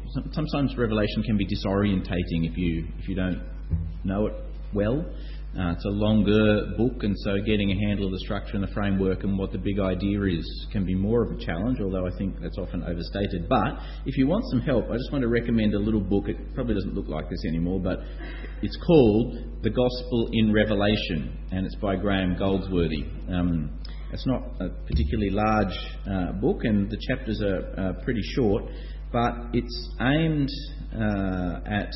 sometimes Revelation can be disorientating if you don't know it well. It's a longer book, and so getting a handle of the structure and the framework and what the big idea is can be more of a challenge, although I think that's often overstated. But if you want some help, I just want to recommend a little book. It probably doesn't look like this anymore, but it's called The Gospel in Revelation, and it's by Graham Goldsworthy. It's not a particularly large book, and the chapters are pretty short, but it's aimed at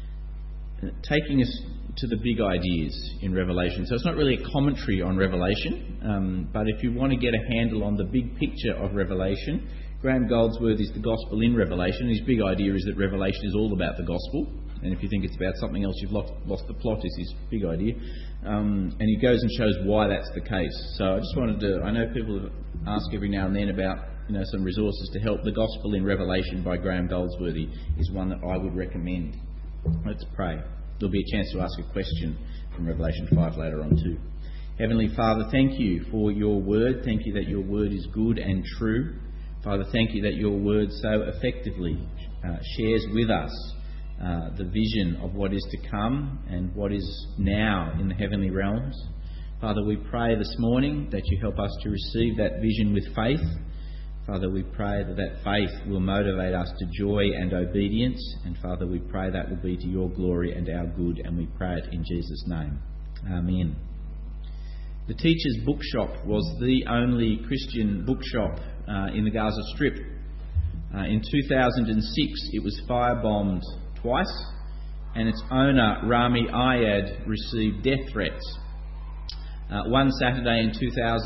taking us to the big ideas in Revelation. So it's not really a commentary on Revelation, but if you want to get a handle on the big picture of Revelation, Graham Goldsworthy's The Gospel in Revelation. His big idea is that Revelation is all about the gospel, and if you think it's about something else, you've lost the plot, is his big idea. And he goes and shows why that's the case. So I just wanted to... I know people ask every now and then about some resources to help. The Gospel in Revelation by Graham Goldsworthy is one that I would recommend. Let's pray. There'll be a chance to ask a question from Revelation 5 later on too. Heavenly Father, thank you for your word. Thank you that your word is good and true. Father, thank you that your word so effectively shares with us the vision of what is to come and what is now in the heavenly realms. Father, we pray this morning that you help us to receive that vision with faith. Father, we pray that faith will motivate us to joy and obedience. And Father, we pray that will be to your glory and our good, and we pray it in Jesus' name. Amen. The Teacher's Bookshop was the only Christian bookshop in the Gaza Strip. In 2006, it was firebombed twice, and its owner, Rami Ayad, received death threats. One Saturday in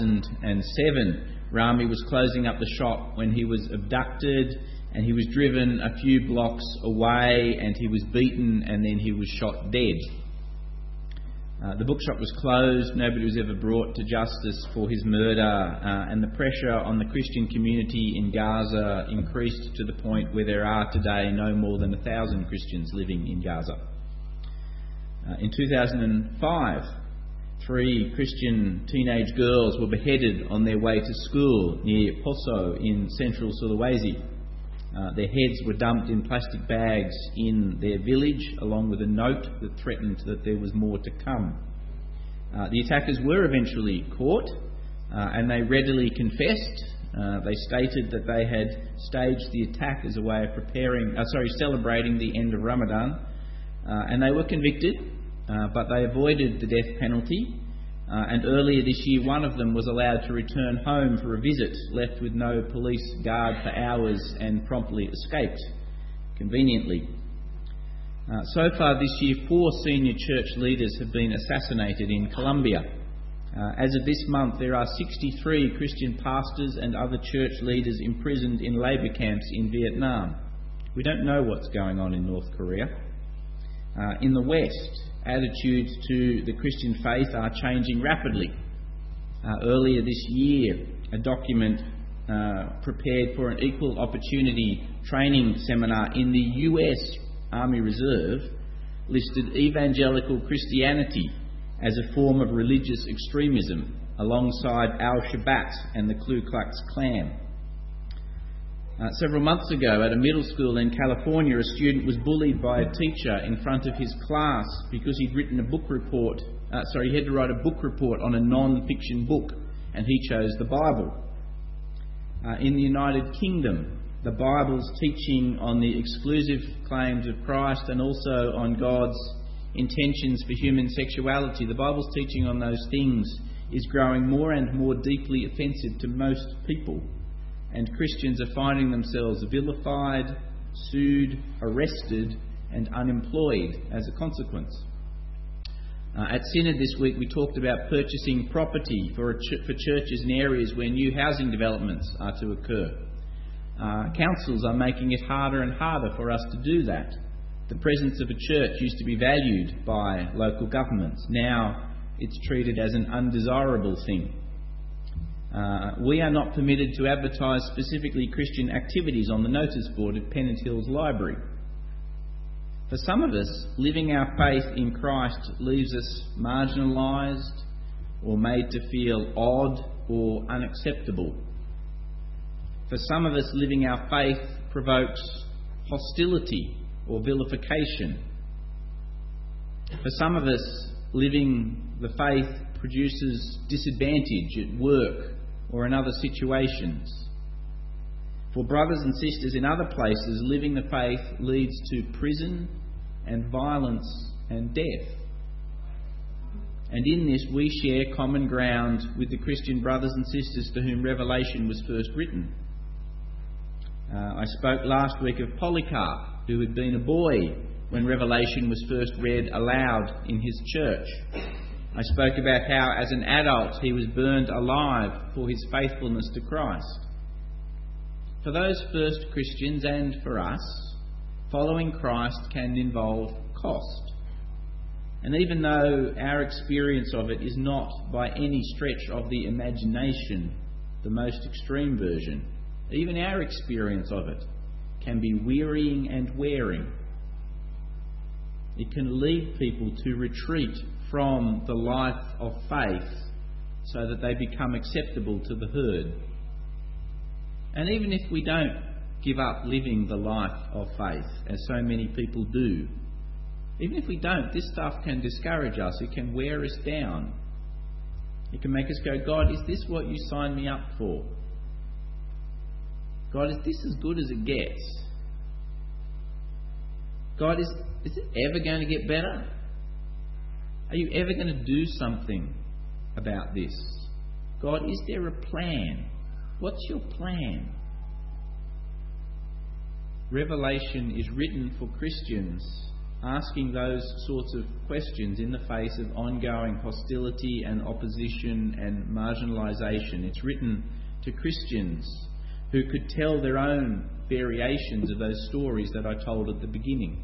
2007, Rami was closing up the shop when he was abducted, and he was driven a few blocks away, and he was beaten, and then he was shot dead. The bookshop was closed. Nobody was ever brought to justice for his murder, and the pressure on the Christian community in Gaza increased to the point where there are today no more than 1,000 Christians living in Gaza. In 2005, 3 Christian teenage girls were beheaded on their way to school near Poso in central Sulawesi. Their heads were dumped in plastic bags in their village, along with a note that threatened that there was more to come. The attackers were eventually caught, and they readily confessed. They stated that they had staged the attack as a way of celebrating the end of Ramadan, and they were convicted. But they avoided the death penalty, and earlier this year one of them was allowed to return home for a visit, left with no police guard for hours, and promptly escaped, conveniently. So far this year, 4 senior church leaders have been assassinated in Colombia. As of this month, there are 63 Christian pastors and other church leaders imprisoned in labour camps in Vietnam. We don't know what's going on in North Korea. In the West, attitudes to the Christian faith are changing rapidly. Earlier this year, a document prepared for an equal opportunity training seminar in the US Army Reserve listed evangelical Christianity as a form of religious extremism alongside Al-Shabaab and the Ku Klux Klan. Several months ago at a middle school in California, a student was bullied by a teacher in front of his class because he'd written a book report. He had to write a book report on a non-fiction book, and he chose the Bible. In the United Kingdom, the Bible's teaching on the exclusive claims of Christ and also on God's intentions for human sexuality, the Bible's teaching on those things is growing more and more deeply offensive to most people. And Christians are finding themselves vilified, sued, arrested and unemployed as a consequence. At Synod this week we talked about purchasing property for churches in areas where new housing developments are to occur. Councils are making it harder and harder for us to do that. The presence of a church used to be valued by local governments. Now it's treated as an undesirable thing. We are not permitted to advertise specifically Christian activities on the notice board at Pennant Hills Library. For some of us, living our faith in Christ leaves us marginalised or made to feel odd or unacceptable. For some of us, living our faith provokes hostility or vilification. For some of us, living the faith produces disadvantage at work or in other situations. For brothers and sisters in other places, living the faith leads to prison and violence and death. And in this we share common ground with the Christian brothers and sisters to whom Revelation was first written. I spoke last week of Polycarp, who had been a boy when Revelation was first read aloud in his church. I spoke about how as an adult he was burned alive for his faithfulness to Christ. For those first Christians and for us, following Christ can involve cost. And even though our experience of it is not by any stretch of the imagination the most extreme version, even our experience of it can be wearying and wearing. It can lead people to retreat from the life of faith so that they become acceptable to the herd. And even if we don't give up living the life of faith, as so many people do, even if we don't, this stuff can discourage us. It can wear us down. It can make us go, God, is this what you signed me up for? God, is this as good as it gets? God, is it ever going to get better? Are you ever going to do something about this? God, is there a plan? What's your plan? Revelation is written for Christians asking those sorts of questions in the face of ongoing hostility and opposition and marginalisation. It's written to Christians who could tell their own variations of those stories that I told at the beginning.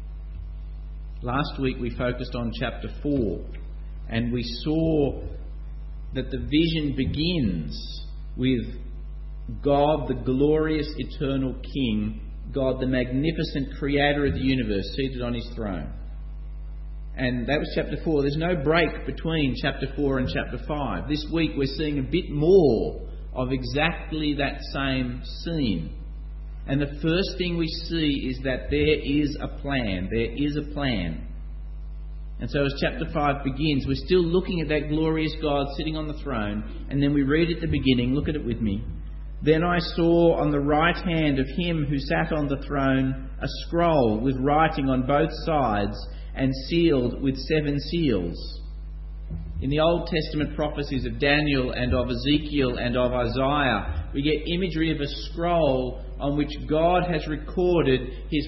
Last week we focused on chapter 4, and we saw that the vision begins with God, the glorious eternal King, God, the magnificent creator of the universe, seated on his throne. And that was chapter 4. There's no break between chapter 4 and chapter 5. This week we're seeing a bit more of exactly that same scene. And the first thing we see is that there is a plan. There is a plan. And so as chapter 5 begins, we're still looking at that glorious God sitting on the throne. And then we read at the beginning, look at it with me. Then I saw on the right hand of him who sat on the throne a scroll with writing on both sides and sealed with 7 seals. In the Old Testament prophecies of Daniel and of Ezekiel and of Isaiah, we get imagery of a scroll on which God has recorded his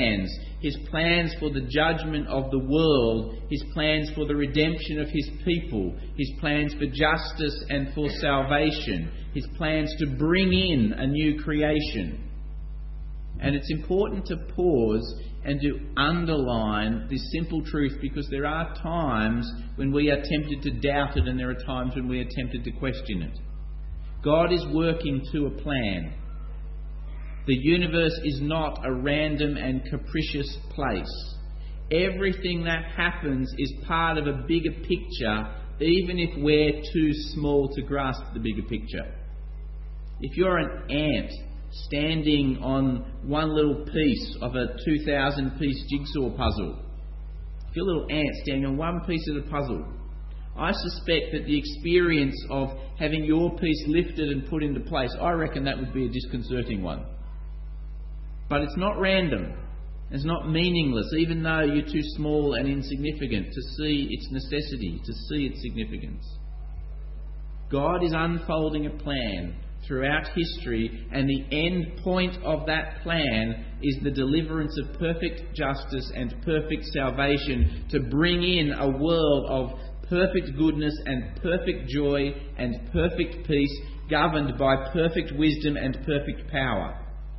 plans for the judgment of the world, his plans for the redemption of his people, his plans for justice and for salvation, his plans to bring in a new creation. And it's important to pause and to underline this simple truth, because there are times when we are tempted to doubt it and there are times when we are tempted to question it. God is working to a plan. The universe is not a random and capricious place. Everything that happens is part of a bigger picture, even if we're too small to grasp the bigger picture. If you're an ant standing on one little piece of a 2,000-piece jigsaw puzzle, if you're a little ant standing on one piece of the puzzle, I suspect that the experience of having your piece lifted and put into place, I reckon that would be a disconcerting one. But it's not random. It's not meaningless, even though you're too small and insignificant to see its necessity, to see its significance. God is unfolding a plan throughout history, and the end point of that plan is the deliverance of perfect justice and perfect salvation to bring in a world of perfect goodness and perfect joy and perfect peace, governed by perfect wisdom and perfect power.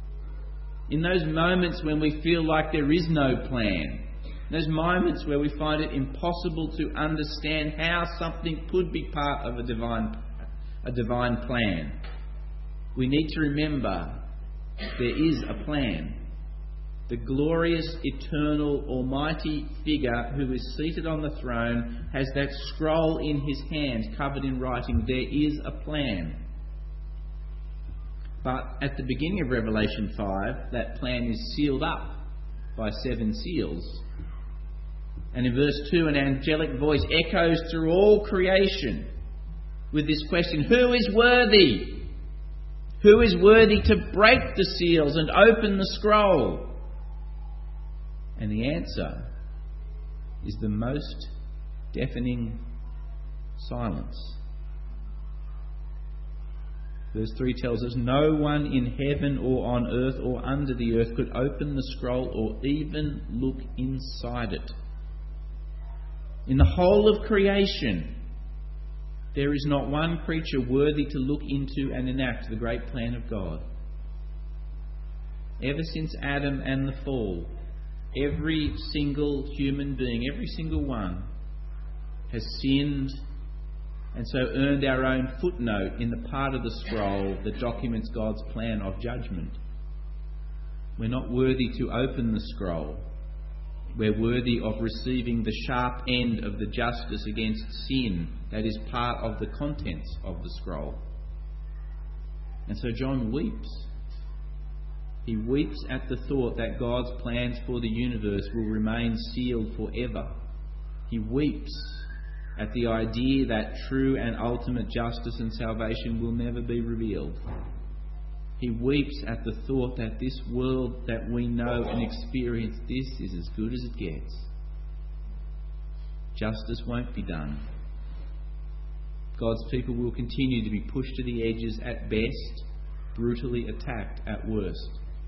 In those moments when we feel like there is no plan, those moments where we find it impossible to understand how something could be part of a divine plan, we need to remember there is a plan. The glorious, eternal, almighty figure who is seated on the throne has that scroll in his hand covered in writing. There is a plan. But at the beginning of Revelation 5, that plan is sealed up by 7 seals. And in verse 2, an angelic voice echoes through all creation with this question: who is worthy? Who is worthy to break the seals and open the scroll? And the answer is the most deafening silence. Verse 3 tells us, no one in heaven or on earth or under the earth could open the scroll or even look inside it. In the whole of creation, there is not one creature worthy to look into and enact the great plan of God. Ever since Adam and the fall, every single human being, every single one, has sinned and so earned our own footnote in the part of the scroll that documents God's plan of judgment. We're not worthy to open the scroll. We're worthy of receiving the sharp end of the justice against sin that is part of the contents of the scroll. And so John weeps. He weeps at the thought that God's plans for the universe will remain sealed forever. He weeps at the idea that true and ultimate justice and salvation will never be revealed. He weeps at the thought that this world that we know and experience, this is as good as it gets. Justice won't be done. God's people will continue to be pushed to the edges at best, brutally attacked at worst.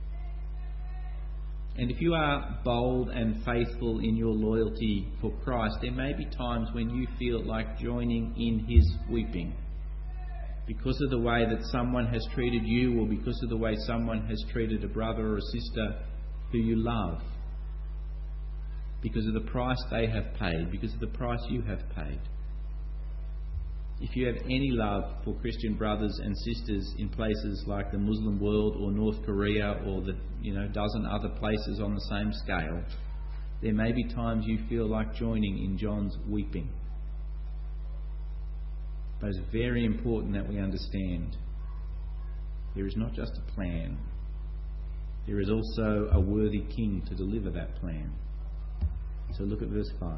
And if you are bold and faithful in your loyalty for Christ, there may be times when you feel like joining in his weeping because of the way that someone has treated you, or because of the way someone has treated a brother or a sister who you love, because of the price they have paid, because of the price you have paid. If you have any love for Christian brothers and sisters in places like the Muslim world or North Korea or the dozen other places on the same scale, there may be times you feel like joining in John's weeping. But it's very important that we understand there is not just a plan, there is also a worthy king to deliver that plan. So look at verse 5.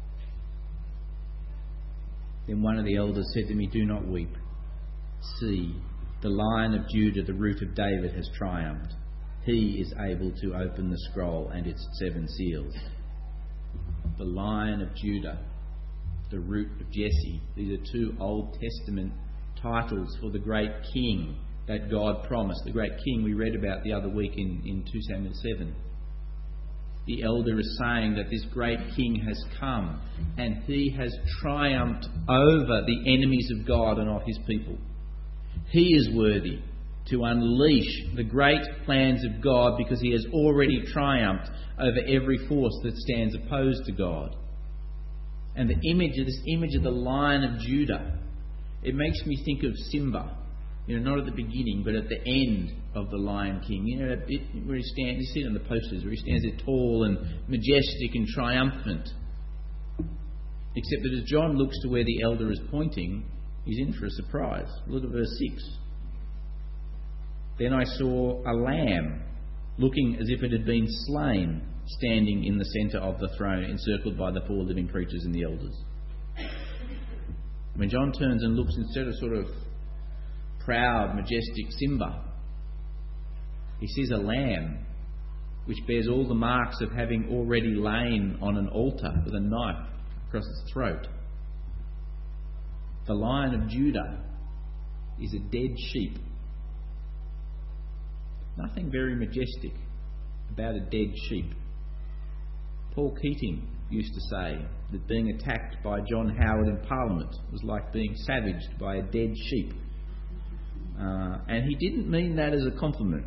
Then one of the elders said to me, "Do not weep. See, the Lion of Judah, the Root of David, has triumphed. He is able to open the scroll and its 7 seals." The Lion of Judah, the Root of Jesse. These are 2 Old Testament titles for the great king that God promised, the great king we read about the other week in 2 Samuel 7. The elder is saying that this great king has come and he has triumphed over the enemies of God and of his people. He is worthy to unleash the great plans of God because he has already triumphed over every force that stands opposed to God. And this image of the Lion of Judah, it makes me think of Simba. Not at the beginning, but at the end of the Lion King. Where he stands, you see it on the posters, where he stands there tall and majestic and triumphant. Except that as John looks to where the elder is pointing, he's in for a surprise. Look at verse 6. Then I saw a lamb, looking as if it had been slain, standing in the centre of the throne, encircled by the 4 living creatures and the elders. When John turns and looks, instead of sort of proud, majestic Simba, he sees a lamb which bears all the marks of having already lain on an altar with a knife across its throat. The Lion of Judah is a dead sheep. Nothing very majestic about a dead sheep. Paul Keating used to say that being attacked by John Howard in Parliament was like being savaged by a dead sheep. And he didn't mean that as a compliment.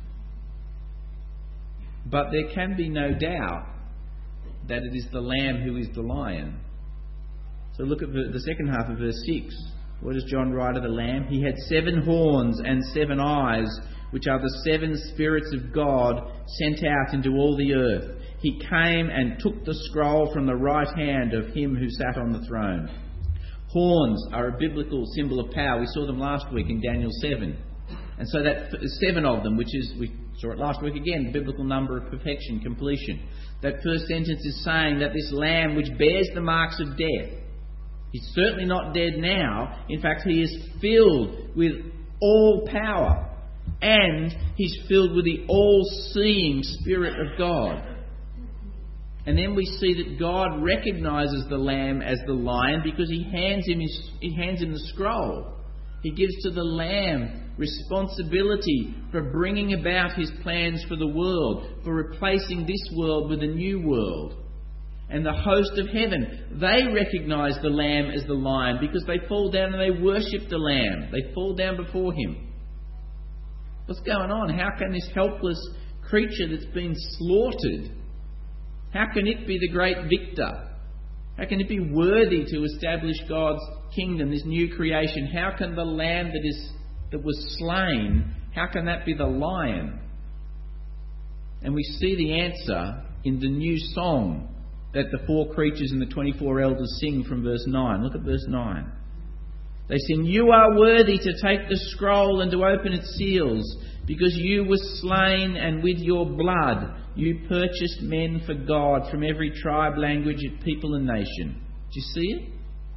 But there can be no doubt that it is the Lamb who is the Lion. So look at the second half of verse 6. What does John write of the Lamb? He had 7 horns and 7 eyes, which are the 7 spirits of God sent out into all the earth. He came and took the scroll from the right hand of him who sat on the throne. Horns are a biblical symbol of power. We saw them last week in Daniel 7. And so that 7 of them, which is, we saw it last week again, the biblical number of perfection, completion. That first sentence is saying that this Lamb which bears the marks of death, he's certainly not dead now. In fact, he is filled with all power. And he's filled with the all-seeing Spirit of God. And then we see that God recognises the Lamb as the Lion because he hands him the scroll. He gives to the Lamb responsibility for bringing about his plans for the world, for replacing this world with a new world. And the host of heaven, they recognise the Lamb as the Lion because they fall down and they worship the Lamb. They fall down before him. What's going on? How can this helpless creature that's been slaughtered, how can it be the great victor? How can it be worthy to establish God's kingdom, this new creation? How can the Lamb that was slain, how can that be the Lion? And we see the answer in the new song that the 4 creatures and the 24 elders sing from verse 9. Look at verse 9. They sing, "You are worthy to take the scroll and to open its seals, because you were slain, and with your blood you purchased men for God from every tribe, language, people and nation." Do you see it?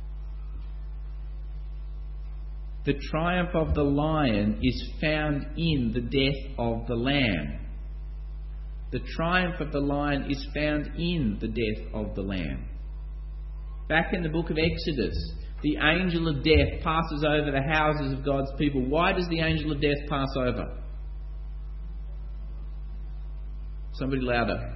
The triumph of the Lion is found in the death of the Lamb. The triumph of the Lion is found in the death of the Lamb. Back in the book of Exodus, the angel of death passes over the houses of God's people. Why does the angel of death pass over? Somebody louder.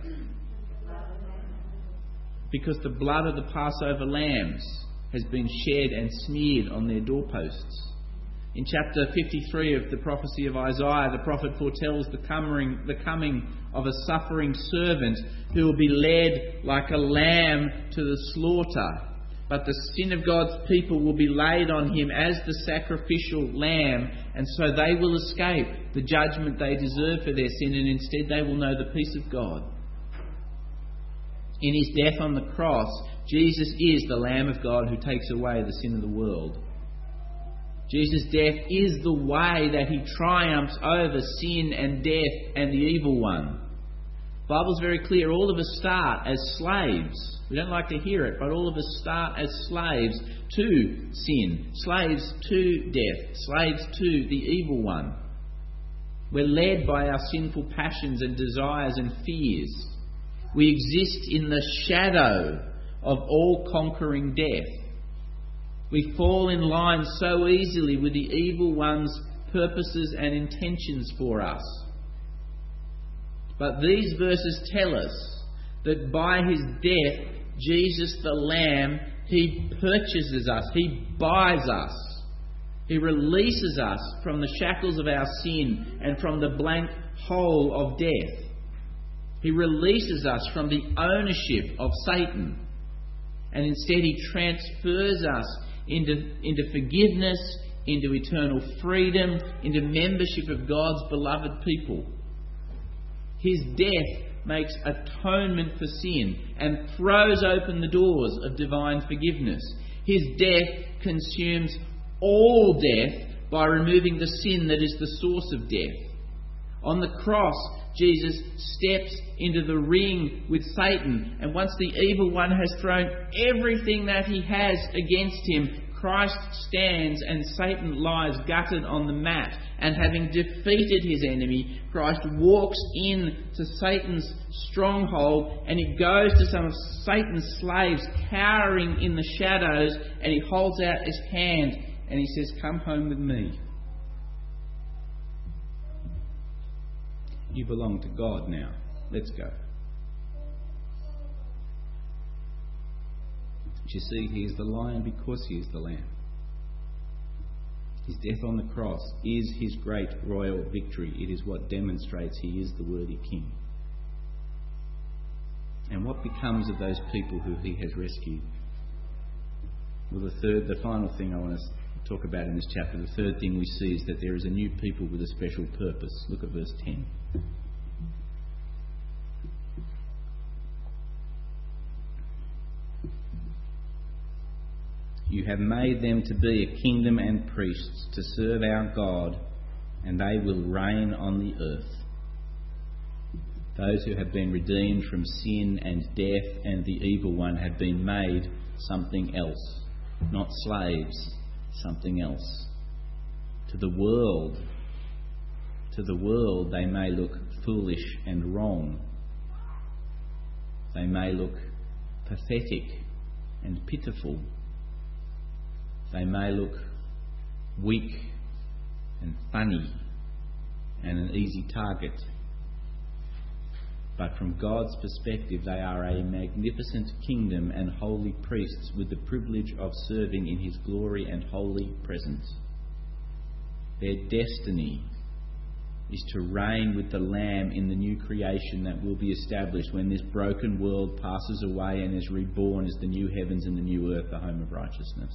Because the blood of the Passover lambs has been shed and smeared on their doorposts. In chapter 53 of the prophecy of Isaiah, the prophet foretells the coming of a suffering servant who will be led like a lamb to the slaughter. But the sin of God's people will be laid on him as the sacrificial lamb, and so they will escape the judgment they deserve for their sin, and instead they will know the peace of God. In his death on the cross, Jesus is the Lamb of God who takes away the sin of the world. Jesus' death is the way that he triumphs over sin and death and the evil one. The Bible's very clear. All of us start as slaves. We don't like to hear it, but all of us start as slaves to sin, slaves to death, slaves to the evil one. We're led by our sinful passions and desires and fears. We exist in the shadow of all-conquering death. We fall in line so easily with the evil one's purposes and intentions for us. But these verses tell us that by his death, Jesus the Lamb, he purchases us, he buys us. He releases us from the shackles of our sin and from the blank hole of death. He releases us from the ownership of Satan. And instead he transfers us into forgiveness, into eternal freedom, into membership of God's beloved people. His death makes atonement for sin and throws open the doors of divine forgiveness. His death consumes all death by removing the sin that is the source of death. On the cross, Jesus steps into the ring with Satan, and once the evil one has thrown everything that he has against him, Christ stands and Satan lies gutted on the mat. And having defeated his enemy, Christ walks into Satan's stronghold, and he goes to some of Satan's slaves cowering in the shadows, and he holds out his hand and he says, "Come home with me. You belong to God now. Let's go." You see, he is the Lion because he is the Lamb. His death on the cross is his great royal victory. It is what demonstrates he is the worthy King. And what becomes of those people who he has rescued? Well, the final thing I want to talk about in this chapter, the third thing we see is that there is a new people with a special purpose. Look at verse 10. You have made them to be a kingdom and priests to serve our God, and they will reign on the earth. Those who have been redeemed from sin and death and the evil one have been made something else, not slaves, something else. To the world they may look foolish and wrong. They may look pathetic and pitiful. They may look weak and funny and an easy target. But from God's perspective, they are a magnificent kingdom and holy priests with the privilege of serving in His glory and holy presence. Their destiny is to reign with the Lamb in the new creation that will be established when this broken world passes away and is reborn as the new heavens and the new earth, the home of righteousness.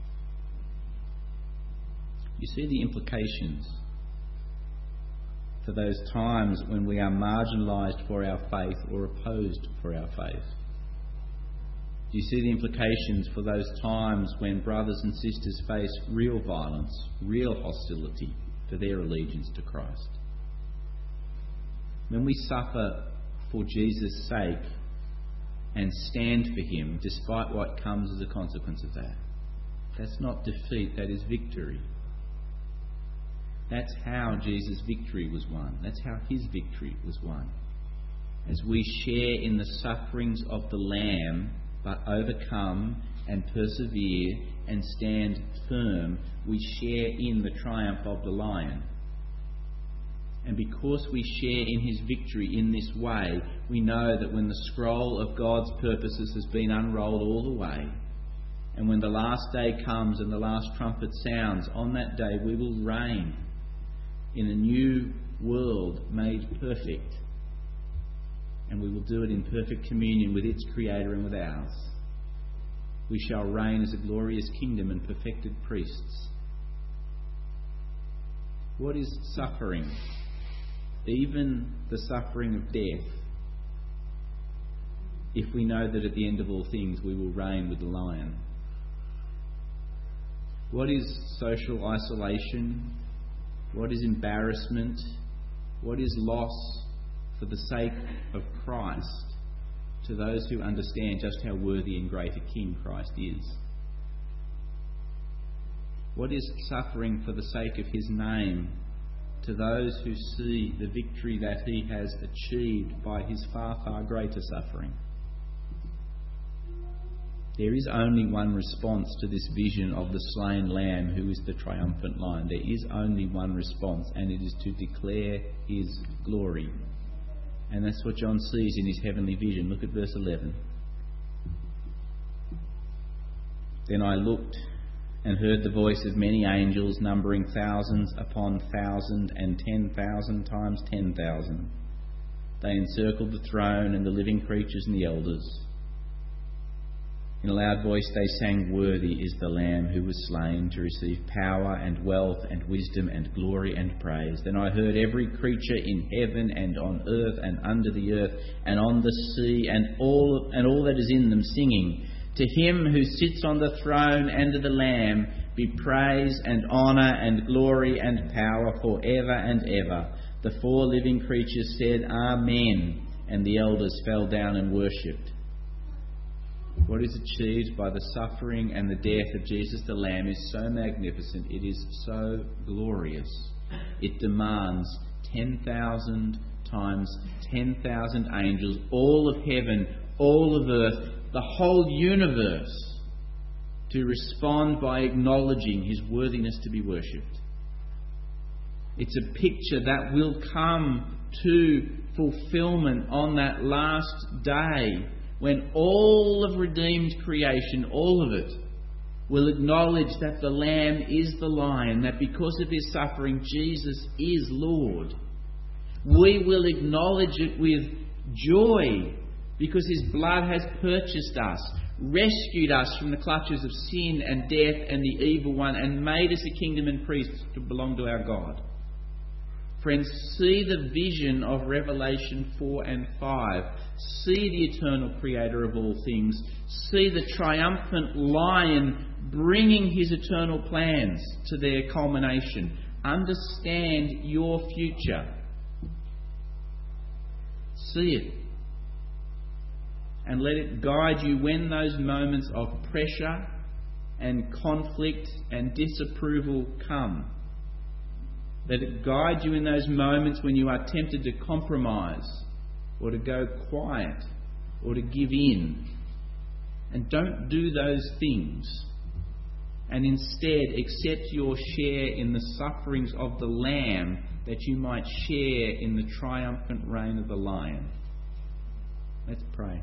You see the implications for those times when we are marginalised for our faith or opposed for our faith. Do you see the implications for those times when brothers and sisters face real violence, real hostility for their allegiance to Christ? When we suffer for Jesus' sake and stand for Him despite what comes as a consequence of that, that's not defeat, that is victory. That's how Jesus' victory was won. That's how His victory was won. As we share in the sufferings of the Lamb, but overcome and persevere and stand firm, we share in the triumph of the Lion. And because we share in His victory in this way, we know that when the scroll of God's purposes has been unrolled all the way, and when the last day comes and the last trumpet sounds, on that day we will reign in a new world made perfect. And we will do it in perfect communion with its Creator and with ours. We shall reign as a glorious kingdom and perfected priests. What is suffering? Even the suffering of death, if we know that at the end of all things we will reign with the Lion. What is social isolation? What is embarrassment? What is loss for the sake of Christ to those who understand just how worthy and great a King Christ is? What is suffering for the sake of His name to those who see the victory that He has achieved by His far, far greater suffering? There is only one response to this vision of the slain Lamb who is the triumphant Lion. There is only one response, and it is to declare His glory. And that's what John sees in his heavenly vision. Look at verse 11. Then I looked and heard the voice of many angels, numbering thousands upon thousands and 10,000 times 10,000. They encircled the throne and the living creatures and the elders. In a loud voice they sang, "Worthy is the Lamb who was slain to receive power and wealth and wisdom and glory and praise." Then I heard every creature in heaven and on earth and under the earth and on the sea and all that is in them singing, "To Him who sits on the throne and to the Lamb be praise and honour and glory and power forever and ever." The four living creatures said, "Amen," and the elders fell down and worshipped. What is achieved by the suffering and the death of Jesus the Lamb is so magnificent, it is so glorious. It demands 10,000 times 10,000 angels, all of heaven, all of earth, the whole universe, to respond by acknowledging His worthiness to be worshipped. It's a picture that will come to fulfilment on that last day, when all of redeemed creation, all of it, will acknowledge that the Lamb is the Lion, that because of His suffering, Jesus is Lord. We will acknowledge it with joy because His blood has purchased us, rescued us from the clutches of sin and death and the evil one, and made us a kingdom and priests to belong to our God. Friends, see the vision of Revelation 4 and 5. See the eternal Creator of all things. See the triumphant Lion bringing His eternal plans to their culmination. Understand your future. See it. And let it guide you when those moments of pressure and conflict and disapproval come. Let it guide you in those moments when you are tempted to compromise or to go quiet or to give in. And don't do those things. And instead accept your share in the sufferings of the Lamb, that you might share in the triumphant reign of the Lion. Let's pray.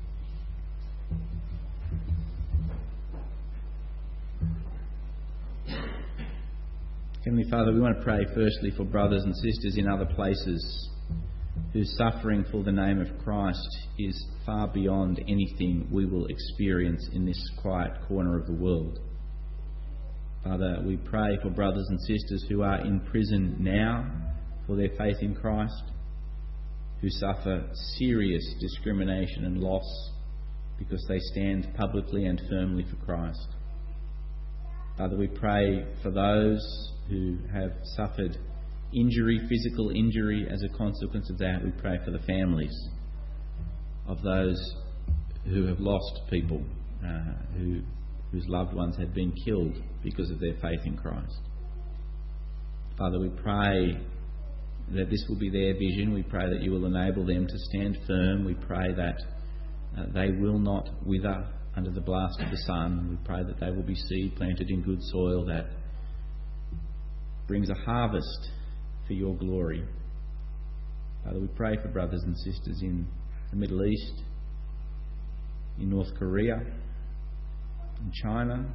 Heavenly Father, we want to pray firstly for brothers and sisters in other places whose suffering for the name of Christ is far beyond anything we will experience in this quiet corner of the world. Father, we pray for brothers and sisters who are in prison now for their faith in Christ, who suffer serious discrimination and loss because they stand publicly and firmly for Christ. Father, we pray for those who have suffered injury, physical injury as a consequence of that. We pray for the families of those who have lost people, whose loved ones have been killed because of their faith in Christ. Father, we pray that this will be their vision. We pray that you will enable them to stand firm. We pray that they will not wither under the blast of the sun. We pray that they will be seed planted in good soil that brings a harvest for your glory. Father, we pray for brothers and sisters in the Middle East, in North Korea, in China,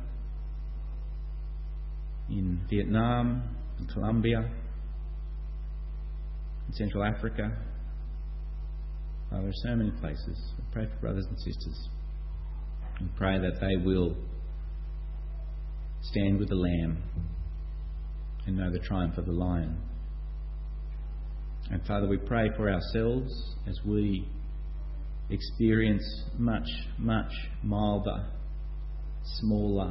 in Vietnam, in Colombia, in Central Africa. Father, there are so many places. We pray for brothers and sisters. We pray that they will stand with the Lamb and know the triumph of the Lion. And Father, we pray for ourselves as we experience much, much milder, smaller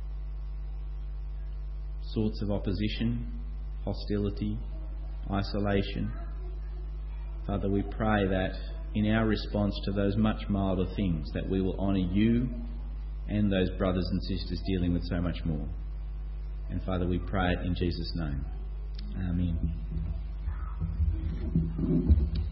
sorts of opposition, hostility, isolation. Father, we pray that in our response to those much milder things, that we will honour you and those brothers and sisters dealing with so much more. And Father, we pray it in Jesus' name. Amen.